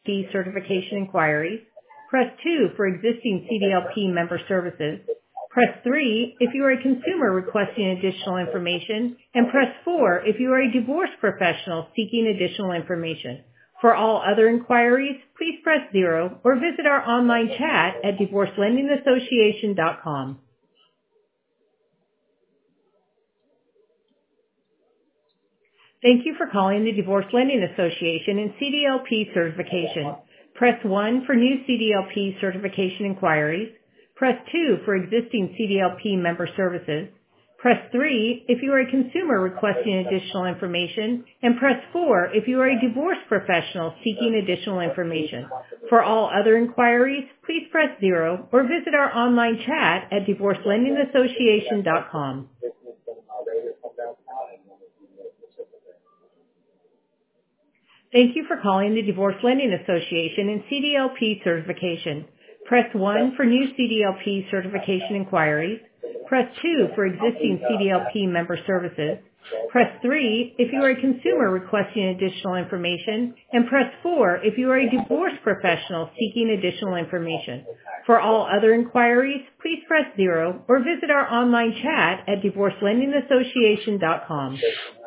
CDLP certification inquiries. Press 2 for existing CDLP member services. Press 3 if you are a consumer requesting additional information, and press 4 if you are a divorce professional seeking additional information. For all other inquiries, please press 0 or visit our online chat at divorcelendingassociation.com. Thank you for calling the Divorce Lending Association and CDLP certification. Press 1 for new CDLP certification inquiries. Press 2 for existing CDLP member services. Press 3 if you are a consumer requesting additional information, and press 4 if you are a divorce professional seeking additional information. For all other inquiries, please press 0 or visit our online chat at divorcelendingassociation.com. Thank you for calling the Divorce Lending Association and CDLP certification. Press 1 for new CDLP certification inquiries. Press 2 for existing CDLP member services. Press 3 if you are a consumer requesting additional information, and press 4 if you are a divorce professional seeking additional information. For all other inquiries, please press 0 or visit our online chat at divorcelendingassociation.com.